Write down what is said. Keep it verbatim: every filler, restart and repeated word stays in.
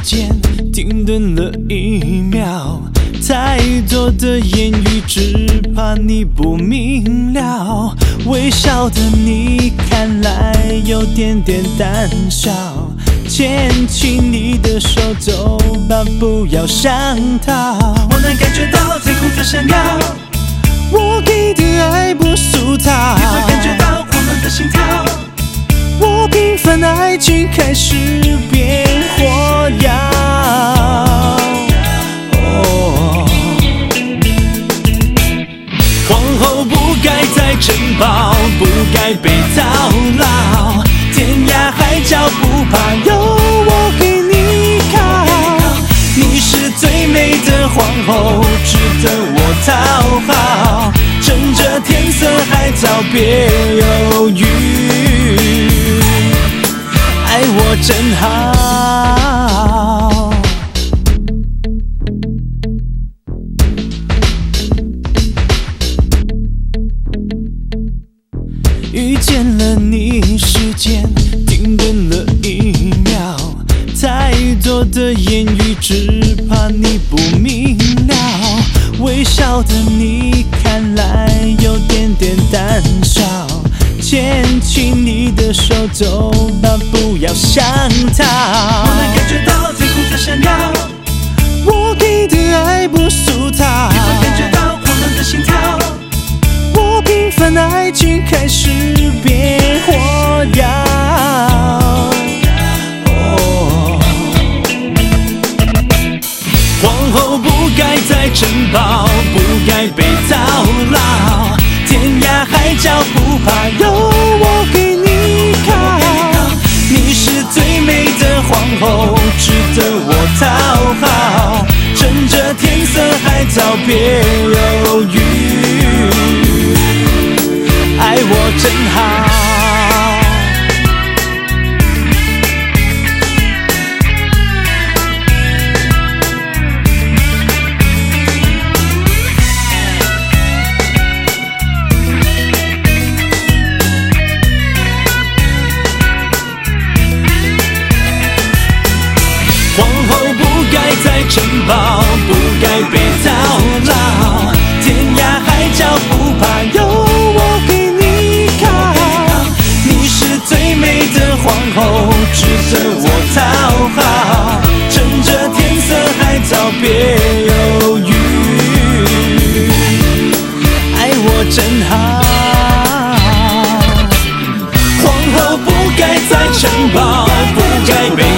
间停顿了一秒，太多的言语只怕你不明了。微笑的你看来有点点胆小，牵起你的手走吧，不要想逃。 我能感觉到天空在闪耀， 我给的爱不俗套， 你会感觉到我们的心跳， 我平凡的爱情开始变火药。哦， 皇后不该再城堡，不该被套牢，天涯海角不怕有我给你靠。你是最美的皇后，值得我讨好，趁着天色还早别犹豫，爱我真好。 遇见了你，时间停顿了一秒，太多的言语只怕你不明了。微笑的你看来有点点胆小，牵起你的手走吧，不要想逃。 我能感觉到天空在闪耀， 我给的爱不俗套， 你会感觉到我们的心跳， 我平凡的爱情开始变火药。哦， 皇后不该再城堡，不该被套牢，天涯海角不怕有我给你靠。你是最美的皇后，值得我讨好，趁着天色还早别犹豫，爱我真好。皇后不该再城堡，不该被套牢，天涯海角不怕有我给你靠。你是最美的皇后，值得我讨好，趁着天色还早别犹豫，爱我真好。皇后不该再城堡，不该被